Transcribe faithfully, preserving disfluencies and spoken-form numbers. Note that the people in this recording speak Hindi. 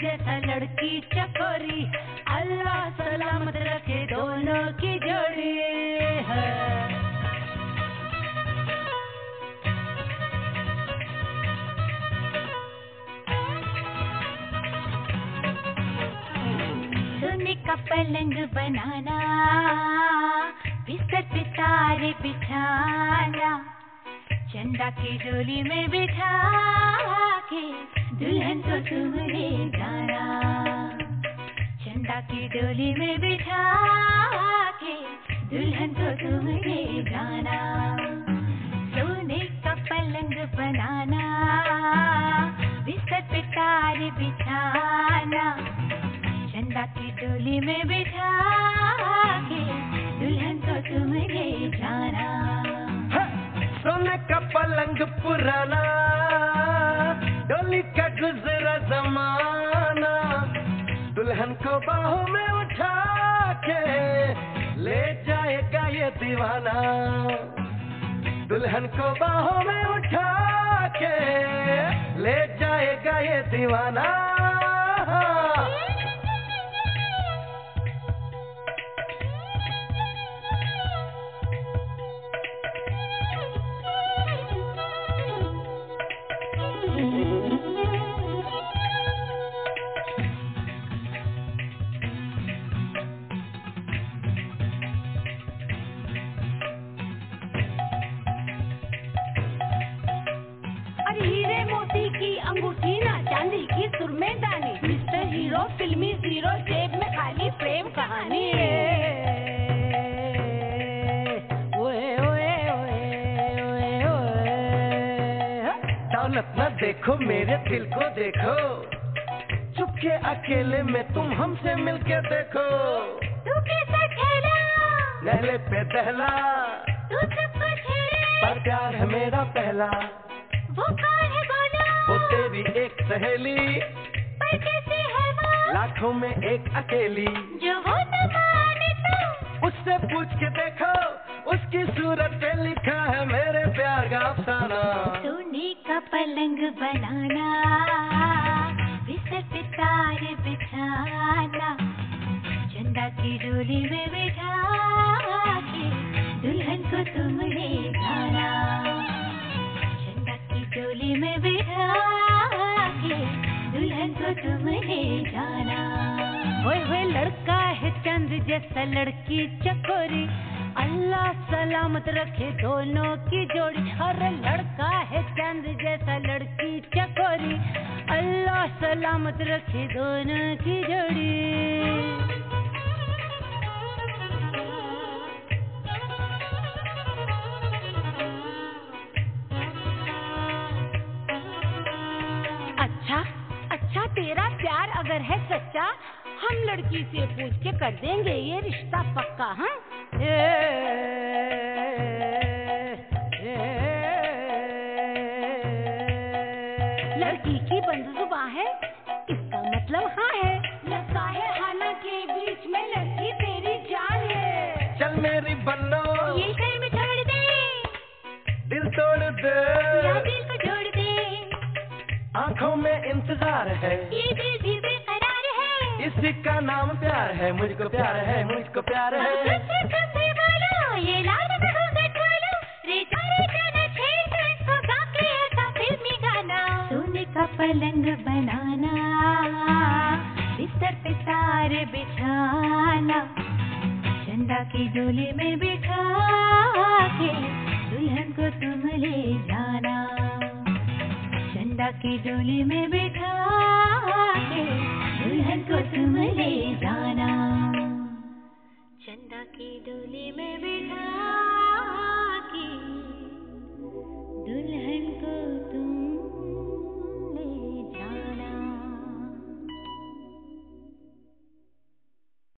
जैसा लड़की चकोरी, अल्लाह सलामत रखे दोनों की जोड़ी है। सोने का पलंग बनाना, बिस्तर पे तारे बिछाना, चंदा की डोली में बिठा के दुल्हन को तुम ले जाना। चंदा की डोली में बिठा के दुल्हन को तुम ले जाना। सोने का पलंग बनाना, बिस्तर पे तारे बिछाना, चंदा की डोली में बिठा के दुल्हन को तुम ले जाना। सोने का पलंग पुराना, डोली का गुजरा जमाना, दुल्हन को बाहों में उठा के ले जाएगा ये दीवाना। दुल्हन को बाहों में उठा के ले जाएगा ये दीवाना। अंगूठी ना चांदी की सुरमेदानी, मिस्टर हीरो फिल्मी जीरो, जेब में खाली प्रेम कहानी। ओए ओए ओए ओए ओए। दौलत न देखो मेरे दिल को देखो, चुपके अकेले में तुम हमसे मिलके देखो। तू कैसा ठहरा नहले पे दहला, तू सबको छेड़े, पर प्यार है मेरा पहला। वो कौन है बोलो, वो तेरी एक सहेली, पर कैसे है वो लाखों में एक अकेली। जो वो न माने तो उससे पूछ के देखो, उसकी सूरत पे लिखा है मेरे प्यार का अफसाना। सोने का पलंग बनाना, बिस्तर पे तारे बिछाना, चंदा की डोली में बिठा के दुल्हन को तुम ले जाना। डोली में बिठा के दुल्हन को तुम ले जाना। ओए ओए लड़का है चंद जैसा लड़की चकोरी, अल्लाह सलामत रखे दोनों की जोड़ी। अरे लड़का है चंद जैसा लड़की चकोरी, अल्लाह सलामत रखे दोनों की जोड़ी। अच्छा अच्छा तेरा प्यार अगर है सच्चा, हम लड़की से पूछ के कर देंगे ये रिश्ता पक्का। हाँ ए, ए, लड़की की बंदजुबा है, इसका मतलब हाँ है। लगता है हाना के बीच में लड़की तेरी जान है। चल मेरी बन्नो ये शर्म छोड़ दे, दिल तोड़ दे, या दिल को जोड़ दे, आंखों में इंतजार है, ये दिल भी बेकरार है। इसी का नाम प्यार है, मुझको प्यार है, मुझको प्यार है। ये लाल खोलो, रे जाने जाना छेड़ दो इसको गा के ऐसा फिल्मी गाना। सोने का पलंग बनाना, बिस्तर पे तारे बिछाना, चंदा की डोली में बिठा के दुल्हन को तुम ले जाना। चंदा की डोली में बिठा के दुल्हन को तुम ले जाना। चंदा की डोली में बिठा